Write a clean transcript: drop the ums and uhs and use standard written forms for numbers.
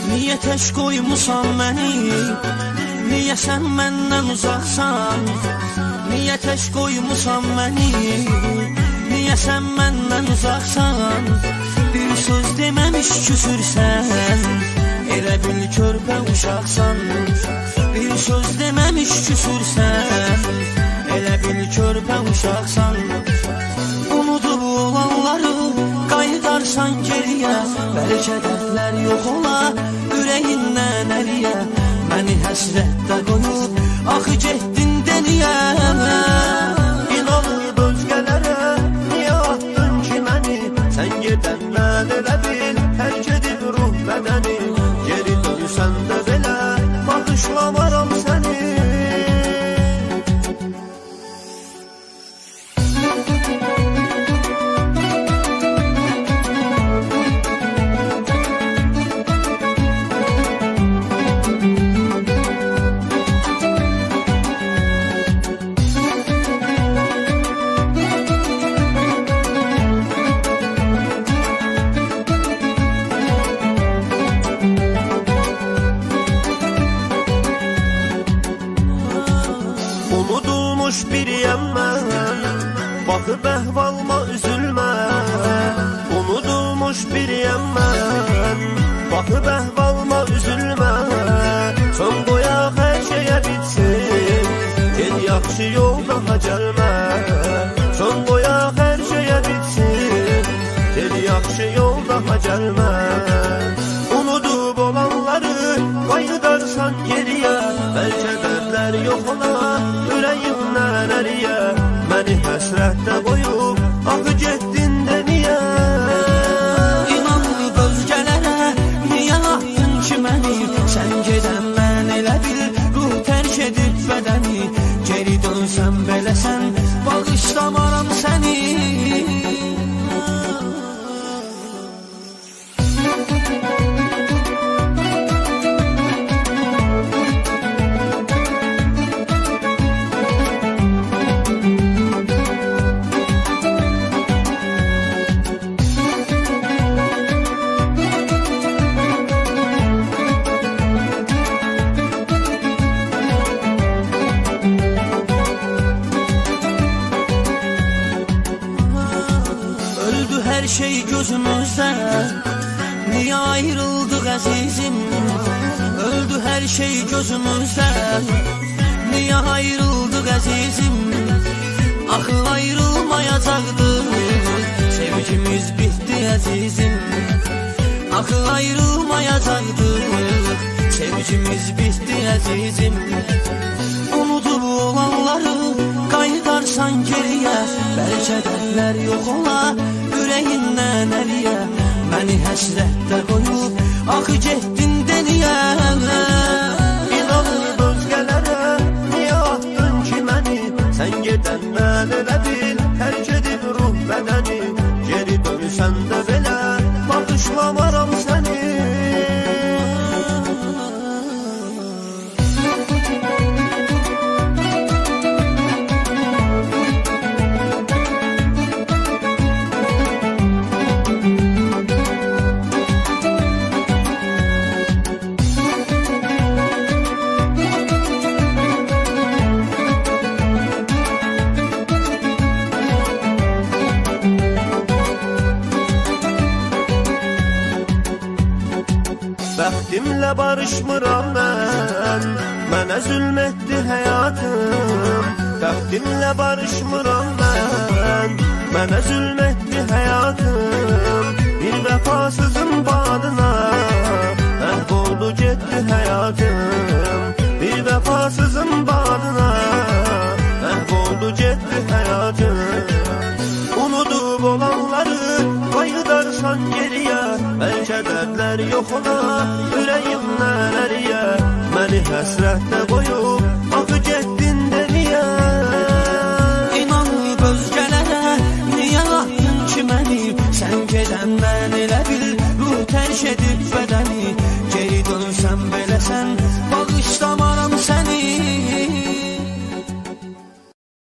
Niyə tək qoymusan məni? Niyə sən məndən uzaqsan? Niyə tək qoymusan məni? Niyə sən məndən uzaqsan? Bir söz deməmiş küsürsən, elə bil körpə uşaqsan. Bir söz deməmiş küsürsən, elə bil körpə uşaqsan. Unudub olanları qayıdarsan geriyə, bəlkə dərdlər yox ola ürəyindən əliyə. Məni həsrətdə qoyub axı getdin deliyə. İnanıb özgələrə niyə atdın ki məni? Sən gedəndən elə bil tərk edib ruh bədəni. Geri dönsən də belə bağışlamaram səni. Unudulmuş biriyəm mən, baxıb əhvalıma üzülmə. Unudulmuş biriyəm mən, baxıb əhvalıma üzülmə. Son qoyaq hər şeyə bitsin, get yaxşı yoldan gəlmə. Son qoyaq hər şeyə bitsin, get yaxşı yoldan gəlmə. Unudub olanları qayıdarsan geriyə, bəlkə dərdlər yox ola ürəyimdən əliyə. Məni həsrətdə qoyub axı getdin də niyə? İnanıb özgələrə niyə atdın ki məni? Sən gedən mən elə bil ruh tərk edib bədəni. Geri dönsən beləsən bağışlamaram səni. Hər şey gözümüzdə, niyə ayrıldıq əzizim? Öldü hər şey gözümüzdə, niyə ayrıldıq əzizim? Axı ayrılmayacaqdıq, sevgimiz bitdi əzizim. Axı ayrılmayacaqdıq, sevgimiz bitdi əzizim. Unudub olanları qayıdarsan geriyə, bəlkə dərdlər yox ola ürəyindən əliyə. Məni həsrətdə qoyub axı getdin deliyə. İnanıb özgələrə niyə atdın ki məni? Sən gedəndən elə bil tərk edib ruh bədəni. Geri dönsən də belə bağışlamaram səni. Bəxtimlə barışmıram mən, mənə zülm etdi həyatım. Bəxtimlə barışmıram mən, mənə zülm etdi həyatım. Bir vəfasızın badına məhv oldu getdi həyatım. Bir vəfasızın badına məhv oldu getdi həyatım. Unudub olanları qayıdarsan geriyə, bəlkə dərdlər yox ola ürəyimdən əliyə. Məni həsrətdə qoyub